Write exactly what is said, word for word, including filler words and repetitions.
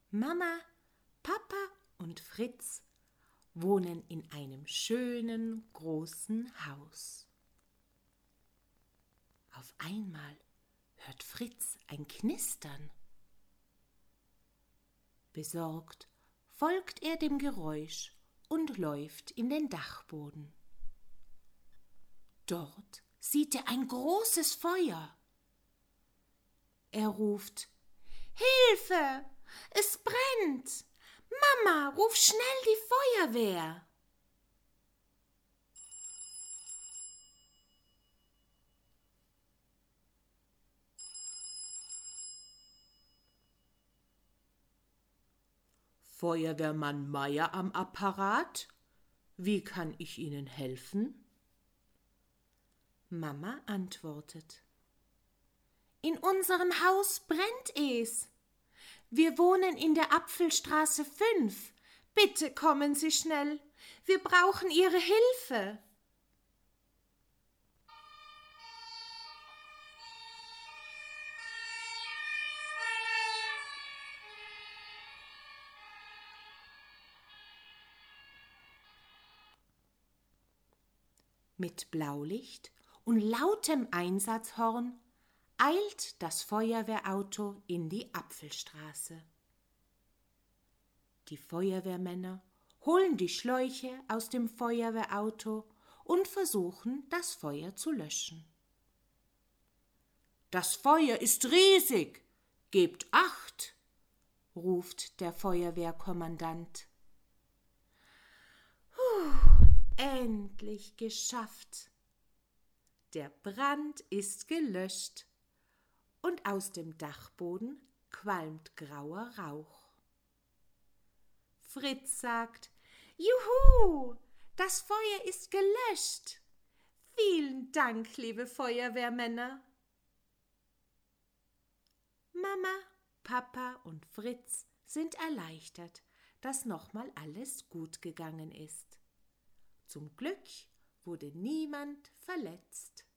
Mama, Papa und Fritz wohnen in einem schönen, großen Haus. Auf einmal hört Fritz ein Knistern. Besorgt folgt er dem Geräusch und läuft in den Dachboden. Dort sieht er ein großes Feuer. Er ruft: »Hilfe! Es brennt! Mama, ruf schnell die Feuerwehr!« »Feuerwehrmann Meier am Apparat? Wie kann ich Ihnen helfen?« Mama antwortet: »In unserem Haus brennt es. Wir wohnen in der Apfelstraße fünf. Bitte kommen Sie schnell. Wir brauchen Ihre Hilfe.« Mit Blaulicht und lautem Einsatzhorn eilt das Feuerwehrauto in die Apfelstraße. Die Feuerwehrmänner holen die Schläuche aus dem Feuerwehrauto und versuchen, das Feuer zu löschen. »Das Feuer ist riesig! Gebt Acht!« ruft der Feuerwehrkommandant. Puh, endlich geschafft! Der Brand ist gelöscht und aus dem Dachboden qualmt grauer Rauch. Fritz sagt: »Juhu, das Feuer ist gelöscht! Vielen Dank, liebe Feuerwehrmänner!« Mama, Papa und Fritz sind erleichtert, dass nochmal alles gut gegangen ist. Zum Glück wurde niemand verletzt.